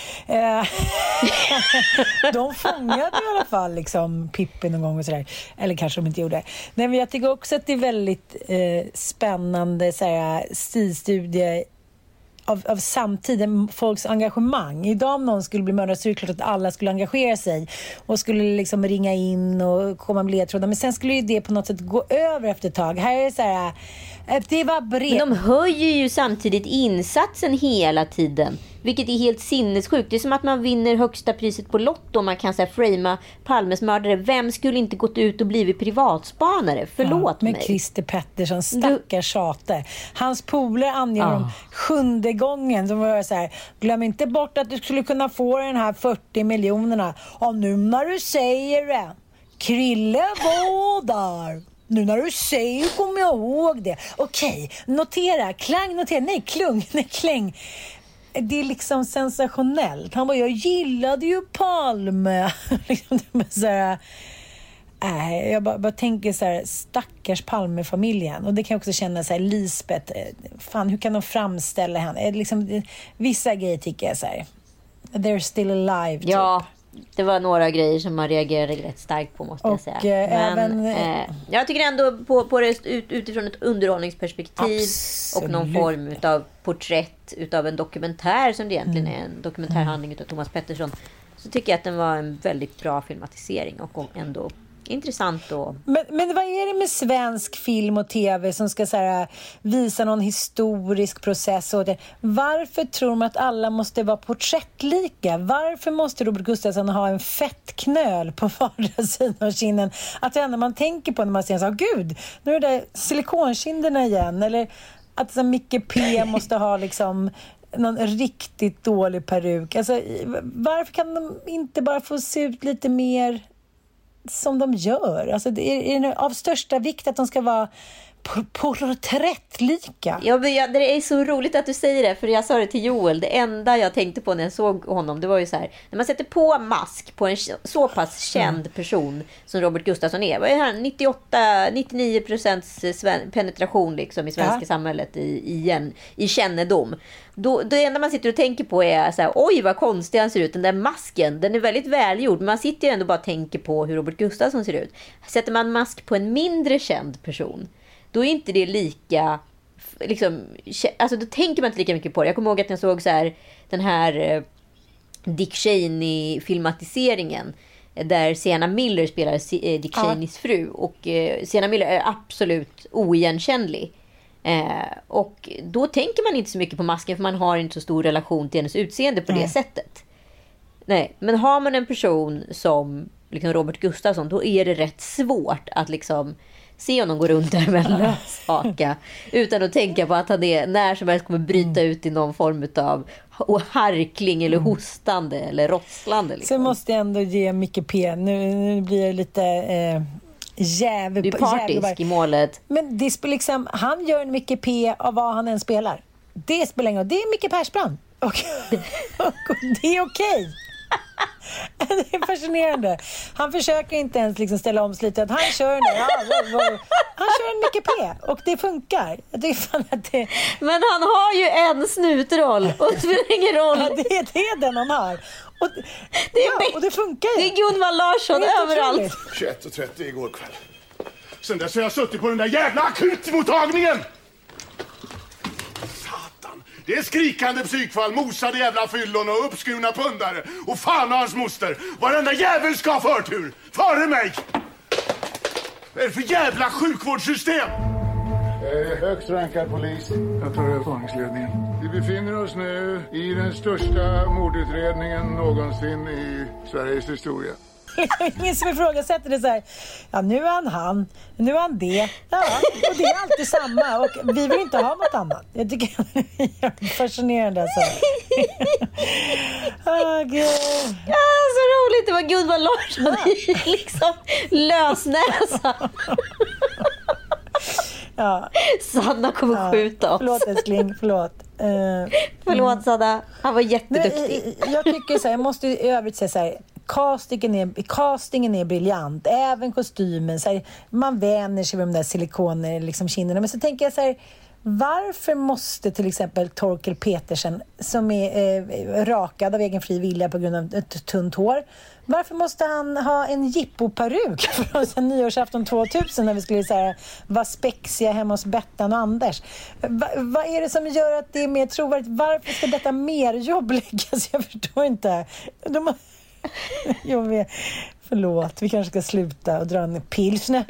De fångade i alla fall liksom Pippi någon gång och sådär. Eller kanske de inte gjorde. Nej, men jag tycker också att det är väldigt spännande stilstudie av samtiden, folks engagemang. Idag om någon skulle bli mördad så är det klart att alla skulle engagera sig och skulle liksom ringa in och komma med ledtrådar. Men sen skulle ju det på något sätt gå över efter ett tag. Här är det så här, det var brev. Men de höjer ju samtidigt insatsen hela tiden, vilket är helt sinnessjukt. Det är som att man vinner högsta priset på Lotto och man kan säga framea Palmes mördare. Vem skulle inte gått ut och blivit privatspanare? Förlåt mig. Men Christer Pettersson, stackars tjate. Hans polare anger honom 7:e gången som var så här: glöm inte bort att du skulle kunna få den här 40 miljonerna. Och nu när du säger det, Krille var där. Nu när du säger kommer jag ihåg det. Okej, notera. Klang, notera. Nej, klung. Nej, kläng. Det är liksom sensationellt. Han bara, jag gillade ju Palme. Så här, jag bara tänker så här, stackars Palme-familjen. Och det kan jag också känna så här, Lisbeth, fan, hur kan de framställa henne? Liksom, vissa grejer tycker jag så här, they're still alive. Typ. Ja. Det var några grejer som man reagerade rätt starkt på, måste jag säga. Men jag tycker ändå på det utifrån ett underhållningsperspektiv. Absolut. Och någon form av porträtt utav en dokumentär som det egentligen är en dokumentärhandling utav Thomas Pettersson, så tycker jag att den var en väldigt bra filmatisering och ändå intressant då. Men vad är det med svensk film och tv som ska så här, visa någon historisk process? Och det? Varför tror man att alla måste vara porträttlika? Varför måste Robert Gustafsson ha en fettknöl på vardera sidan av kinden? Att det enda man tänker på när man ser så, gud, nu är det där silikonkinderna igen. Eller att så Micke P måste ha liksom någon riktigt dålig peruk. Alltså, varför kan de inte bara få se ut lite mer som de gör? Alltså, det är av största vikt att de ska vara porträttlika. Ja, det är så roligt att du säger det, för jag sa det till Joel. Det enda jag tänkte på när jag såg honom, det var ju så här, när man sätter på mask på en så pass känd person som Robert Gustafsson är, vad är han, 98-99% penetration liksom i svenska samhället i kännedom. Det enda man sitter och tänker på är så här, oj vad konstig han ser ut, den där masken, den är väldigt välgjord, men man sitter ju ändå bara och tänker på hur Robert Gustafsson ser ut. Sätter man mask på en mindre känd person, då är inte det lika liksom, alltså då tänker man inte lika mycket på det. Jag kommer ihåg att jag såg så här, den här Dick Cheney-filmatiseringen där Sienna Miller spelar Dick Cheneys fru, och Sienna Miller är absolut oigenkännlig. Och då tänker man inte så mycket på masken, för man har inte så stor relation till hennes utseende på det sättet. Nej, men har man en person som liksom Robert Gustafsson, då är det rätt svårt att liksom se honom gå runt där med en löshaka utan att tänka på att han är när som helst kommer bryta ut i någon form av harkling eller hostande eller rosslande. Liksom. Så måste jag ändå ge Micke P. Nu blir jag lite jävlig. Du är partisk i målet. Men det spelar liksom, han gör en Micke P av vad han än spelar. Det spelar ingen roll. Det är Micke Persbrandt. Och det är okej. Det är fascinerande. Han försöker inte ens liksom ställa om lite, att han kör han kör en Micke P och det funkar. Det är fan att det... Men han har ju en snutroll och det spelar ingen roll. Ja, det är den han har. Och det funkar ju. Det är Gunvald Larsson överallt. 21:30 igår kväll. Sen dess har jag suttit på den där jävla akutmottagningen. Det är skrikande psykfall, mosade jävla fyllon och uppskurna pundare. Och fan och hans moster. Varenda jävel ska ha förtur. Före mig! Vad är det för jävla sjukvårdssystem? Högst rankad polis. Jag tar över spaningsledningen. Vi befinner oss nu i den största mordutredningen någonsin i Sveriges historia. Ingen som ifrågasätter det så här. Ja, nu är han, nu är han det. Ja, och det är alltid samma. Och vi vill inte ha något annat. Jag tycker det är fascinerande alltså. Gud. Ja, så roligt. Det var Gunvald Larsson liksom lösnäsa. Ja. Sanna kommer skjuta oss. Förlåt älskling, förlåt. Förlåt Sanna, han var jätteduktig. Jag tycker så här, jag måste i övrigt säga så här. Castingen är briljant. Även kostymen. Så här, man vänjer sig med de där silikoner liksom kinderna. Men så tänker jag så här. Varför måste till exempel Torkel Petersen, som är rakad av egen fri vilja på grund av ett tunt hår, varför måste han ha en jippoperuk från nyårsafton 2000 när vi skulle så här, vara spexiga hemma hos Bettan och Anders? Vad är det som gör att det är mer trovärdigt? Varför ska detta mer jobb läggas? Jag förstår inte. Förlåt, vi kanske ska sluta och dra en pilsner.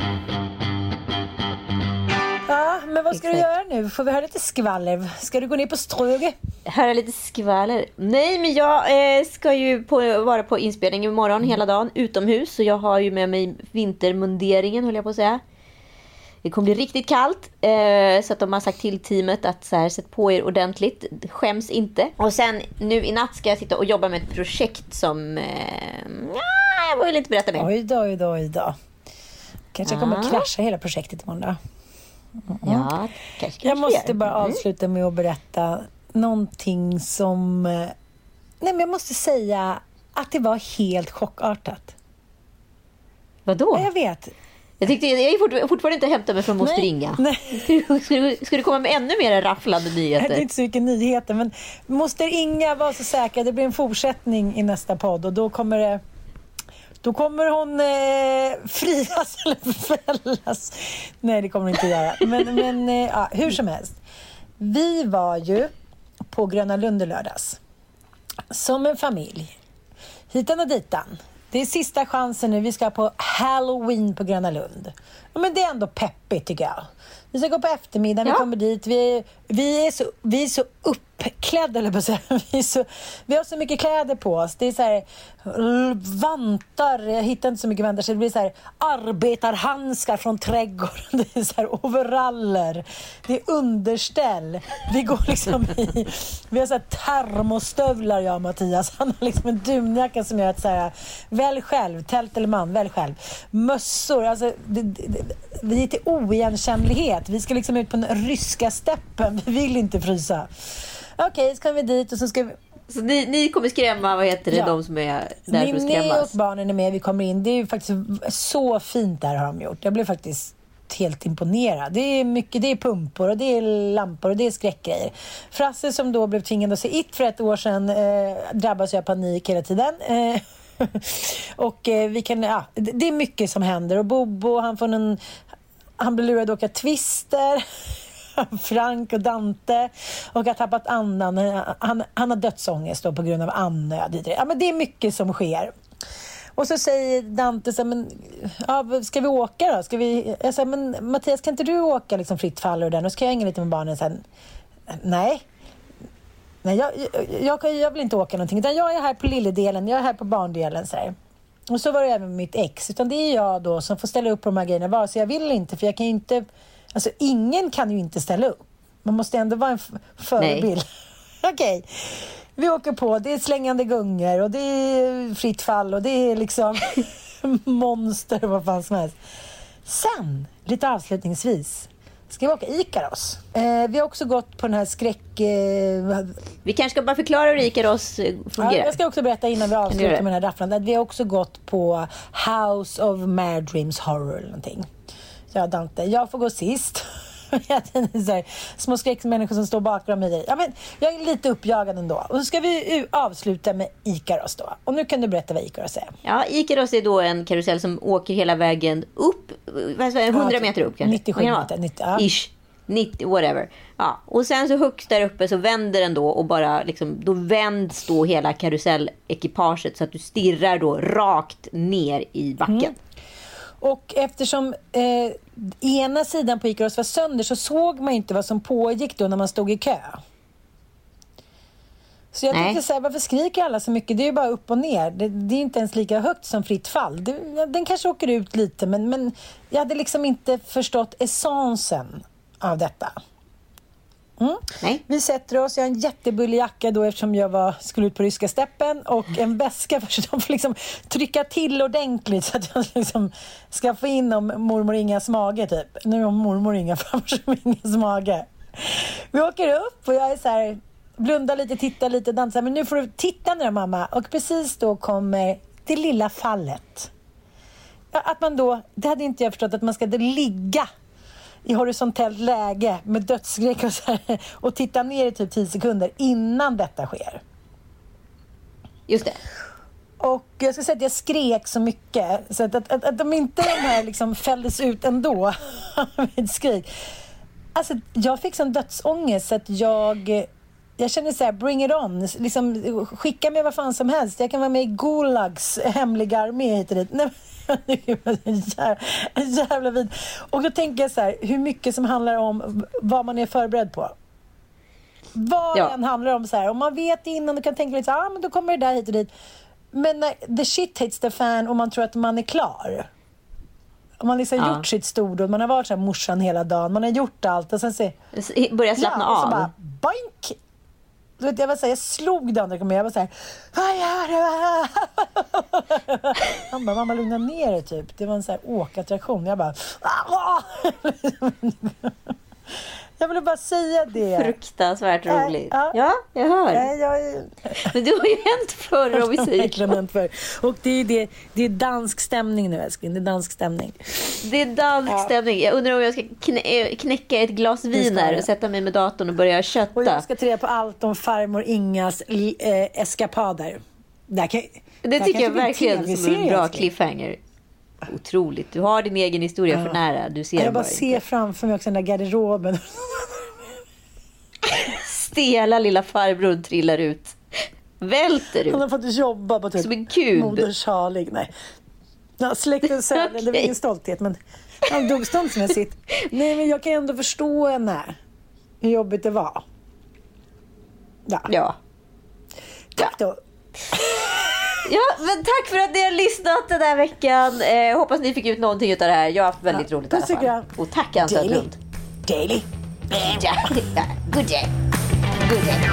Ja, men vad ska du göra nu? Får vi höra lite skvaller? Ska du gå ner på Ströge? Höra lite skvaller? Nej, men jag ska ju vara på inspelning imorgon hela dagen utomhus. Så jag har ju med mig vintermunderingen, håller jag på att säga. Det kommer bli riktigt kallt. Så att de har sagt till teamet att så här, sätt på er ordentligt. Skäms inte. Och sen nu i natt ska jag sitta och jobba med ett projekt som... jag vill inte berätta mer. Oj då. Kanske kommer att krascha hela projektet imorgon då. Ja, kanske. Jag måste bara avsluta med att berätta någonting som... Nej, men jag måste säga att det var helt chockartat. Vadå? Jag vet. Jag är fortfarande inte hämtat mig från Moster Inga. Ska du komma med ännu mer rafflande nyheter? Det är inte så mycket nyheter, men Moster Inga var så säker. Det blir en fortsättning i nästa podd och då kommer hon frias eller fällas. Nej, det kommer hon inte göra. Men hur som helst. Vi var ju på Gröna Lund i lördags. Som en familj. Hitan och ditan. Det är sista chansen nu. Vi ska på Halloween på Gröna Lund. Men det är ändå peppigt tycker jag. Vi ska gå på eftermiddag. Vi kommer dit. Vi är så uppklädda, eller på så här. Vi har så mycket kläder på oss. Det är så här vantar, jag hittar inte så mycket vantar, så det blir så här arbetarhandskar från trädgården, det är så här overaller, det är underställ, vi går liksom vi har så här termostövlar, jag och Mattias, han har liksom en dunjacka som gör att så här, välj själv, tält eller man, välj själv, mössor, alltså vi är till oigenkännlighet, vi ska liksom ut på den ryska steppen, vi vill inte frysa. Okej, ska vi dit och så ska vi... Så ni kommer skrämma, vad heter det, de som är där för att skrämmas? Ni och barnen är med, vi kommer in. Det är ju faktiskt så fint där har de gjort. Jag blev faktiskt helt imponerad. Det är mycket, det är pumpor och det är lampor och det är skräckgrejer. Frasse som då blev tvingad att se It för ett år sedan drabbas av panik hela tiden. Och vi kan, det är mycket som händer. Och Bobo, han blir lurad att åka Twister. Frank och Dante och har tappat andan. Han har dödsångest då på grund av andnöd. Ja, men det är mycket som sker. Och så säger Dante så här, men ska vi åka då? Jag säger, men Mattias, kan inte du åka liksom fritt fall och den? Och ska jag hänga lite med barnen sen? Nej, jag vill inte åka någonting, utan jag är här på lilledelen, jag är här på barndelen så här. Och så var det även med mitt ex, utan det är jag då som får ställa upp på de här grejerna, vare sig jag vill inte, för jag kan ju inte. Alltså ingen kan ju inte ställa upp. Man måste ändå vara en förebild. Okej. Vi åker på. Det är slängande gungor och det är fritt fall och det är liksom monster, vad fan som helst. Sen, lite avslutningsvis, ska vi åka Ikaros. Vi har också gått på den här Vi kanske ska bara förklara hur Ikaros fungerar. Ja, jag ska också berätta innan vi avslutar med den här rafflan att vi har också gått på House of Mare Dreams Horror eller någonting. Ja, Dante, jag får gå sist. Små skräckmänniskor som står bakom mig. Ja, men jag är lite uppjagad ändå. Och så ska vi avsluta med Ikaros då. Och nu kan du berätta vad Ikaros är. Ja, Ikaros är då en karusell som åker hela vägen upp, 100 meter upp kanske. 97 meter. 90, ish. 90, whatever. Ja, och sen så högst där uppe så vänder den då och bara liksom, då vänds då hela karusellekipaget så att du stirrar då rakt ner i backen. Och eftersom ena sidan på Ikaros var sönder så såg man inte vad som pågick då när man stod i kö. Så jag tänkte så här, varför skriker alla så mycket? Det är ju bara upp och ner. Det är inte ens lika högt som fritt fall. Den kanske åker ut lite, men jag hade liksom inte förstått essensen av detta. Nej. Vi sätter oss, jag har en jättebullig jacka då eftersom jag skulle ut på ryska steppen och en väska för att de får liksom trycka till ordentligt så att jag liksom ska få in om mormor Ingas mage typ. Nu om mormor Inga framför Ingas mage. Vi åker upp och jag är så här, blundar lite, tittar lite, dansar, men nu får du titta nu mamma. Och precis då kommer det lilla fallet. Att man då, det hade inte jag förstått, att man ska ligga i horisontellt läge med dödsskräck och så här, och titta ner i typ 10 sekunder innan detta sker. Just det. Och jag ska säga att jag skrek så mycket så att de inte de här liksom fälldes ut ändå med skrik. Alltså jag fick sån dödsångest så att jag känner så här, bring it on, liksom, skicka mig vad fan som helst, jag kan vara med i Gulags hemliga armé hit och dit. Nej, en jävla vid. Och då tänker jag så här, hur mycket som handlar om vad man är förberedd på. Vad än handlar om så här, om man vet innan, du kan tänka lite så här, men då kommer det där hit och dit. Men när the shit hits the fan och man tror att man är klar. Om man liksom gjort sitt stordåd, man har varit så här morsan hela dagen, man har gjort allt och sen börjar slappna av. Och så bara boink. Så jag var så här, jag slog det andra kommer jag var så här, vad gör du? Han bara, mamma lugna ner dig typ. Det var en så här åkattraktion. Jag bara jag ville bara säga det. Fruktansvärt roligt. Ja, jag hör. Men det har ju hänt förr om vi säger. Och det är dansk stämning nu älskling. Det är dansk stämning. Det är dansk stämning. Jag undrar om jag ska knäcka ett glas vin här och sätta mig med datorn och börja kötta. Och jag ska ta på allt om farmor Ingas eskapader. Det tycker jag verkligen som en bra cliffhanger. Otroligt. Du har din egen historia för nära. Du ser jag bara ser framför mig också den där garderoben. Stela lilla farbror trillar ut. Välter ut. Han har fått jobba på typ som en kub. Moder Charlie. Nej. Ja, släkten söder. Okay. Det var ingen stolthet. Men han dog ståndsmässigt. Nej, men jag kan ändå förstå henne. Hur jobbigt det var. Ja. Tack då. Ja, men tack för att ni har lyssnat den här veckan. Hoppas ni fick ut någonting av det här. Jag har haft väldigt roligt i alla fall. Och tack Ann Söderlund. Daily. Good day. Good day.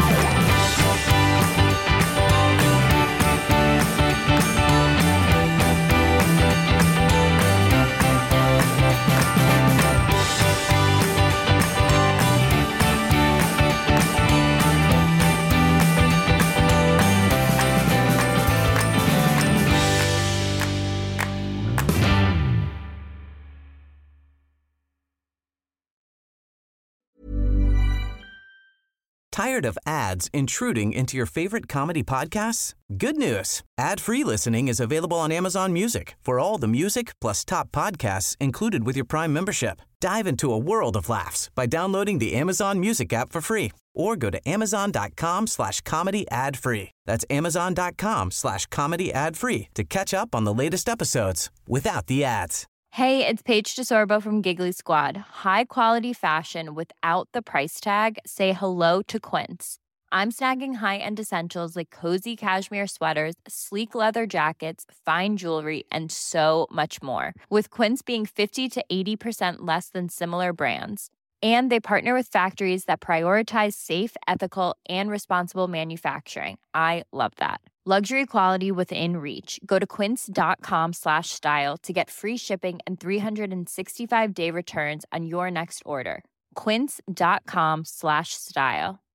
Tired of ads intruding into your favorite comedy podcasts? Good news. Ad-free listening is available on Amazon Music for all the music plus top podcasts included with your Prime membership. Dive into a world of laughs by downloading the Amazon Music app for free or go to amazon.com/comedy ad-free. That's amazon.com/comedy ad-free to catch up on the latest episodes without the ads. Hey, it's Paige DeSorbo from Giggly Squad. High quality fashion without the price tag. Say hello to Quince. I'm snagging high-end essentials like cozy cashmere sweaters, sleek leather jackets, fine jewelry, and so much more. With Quince being 50 to 80% less than similar brands. And they partner with factories that prioritize safe, ethical, and responsible manufacturing. I love that. Luxury quality within reach. Go to quince.com/style to get free shipping and 365-day returns on your next order. Quince.com/style.